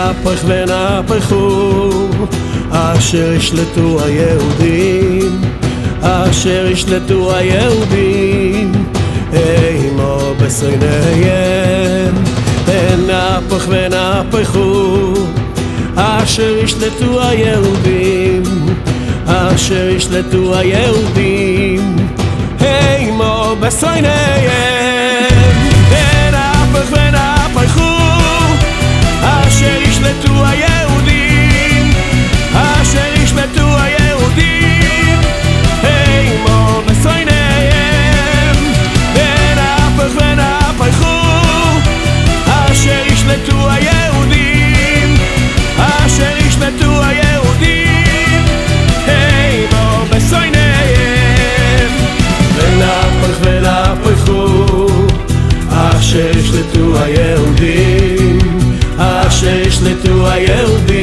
ונהפך ונהפכו אשר ישלטו היהודים, אשר ישלטו היהודים אימו בשונאיהם. ונהפך ונהפכו אשר ישלטו היהודים, אשר ישלטו היהודים אימו בשונאיהם. ונהפך ונהפכו אשר ישלטו היהודים, אשר ישלטו היהודים אימו בשונאיהם. ונהפך ונהפכו אשר ישלטו היהודים, אשר ישלטו היהודים אימו בשונאיהם. ונהפך ונהפכו אשר ישלטו היהודים, אשר ישלטו היהודים